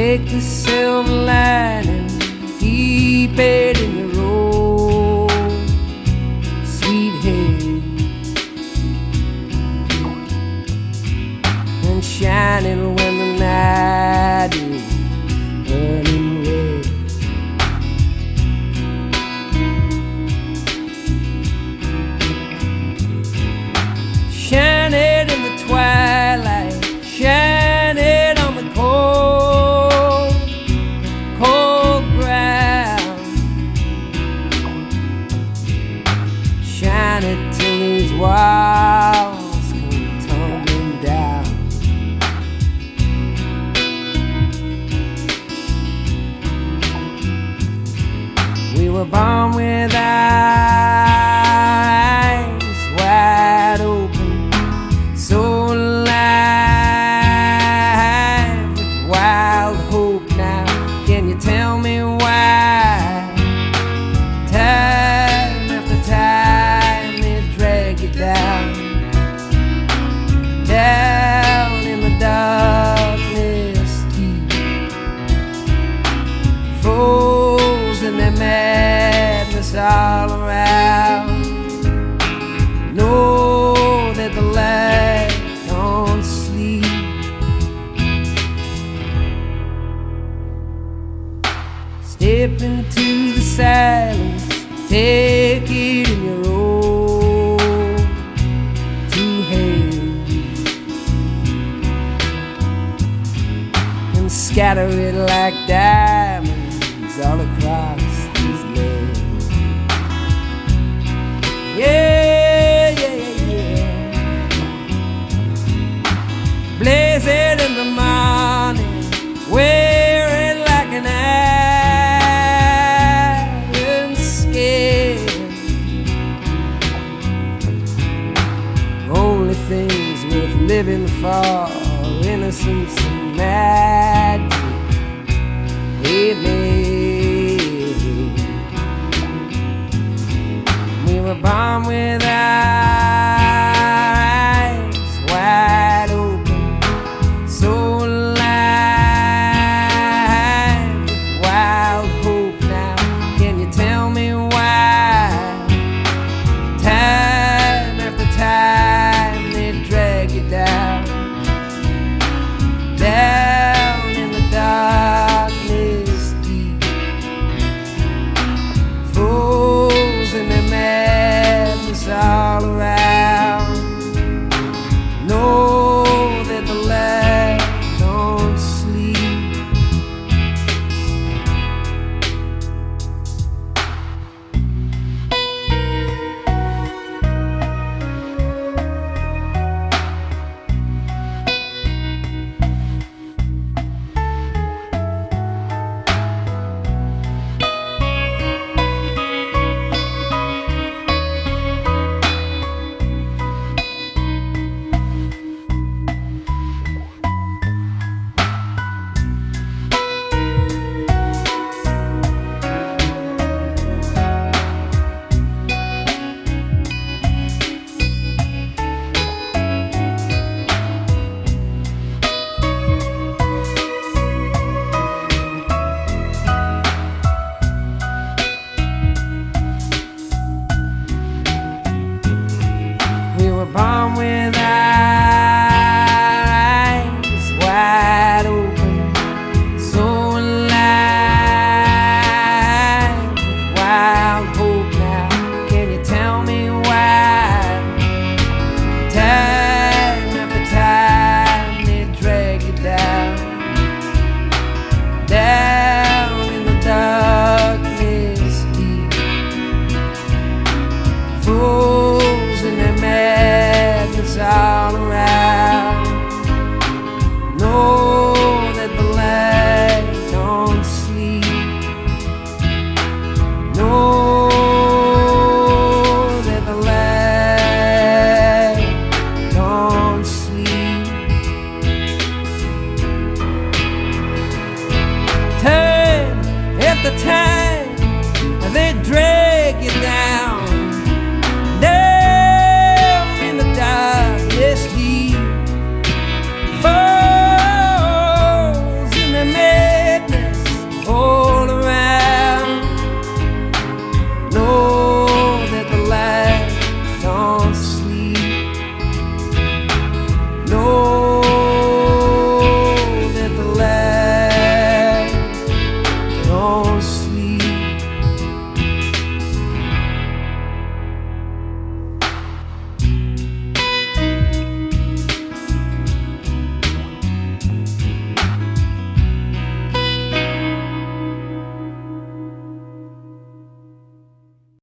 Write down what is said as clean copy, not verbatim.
Take the silver lining, keep it in your roll, sweet haze, and shine it when the night is burning red. Shine it in the twilight, shine it on the cold, cold ground. Shine it till these walls come tumbling down. We were born with our eyes wide open, so alive with wild hope. Now, can you tell me why? Time after time they drag you down, down in the darkness deep, frozen in madness all around. Know that the light don't sleep. Step into the silence, take it in your roll to haze, and scatter it like diamonds all across this land. Yeah, yeah, yeah, yeah. Blaze it in the morning, wear it like an iron skin. Only things worth living for, innocence and magic. We were born with our eyes wide open, so alive with wild hope. Now, can you tell me why? Time after time they drag you down, down in the darkness deep, frozen in madness all around. Know that the light don't sleep. Born with our eyes wide open, so alive with wild hope. Now, can you tell me why? Time after time they drag you down, down in the darkness deep,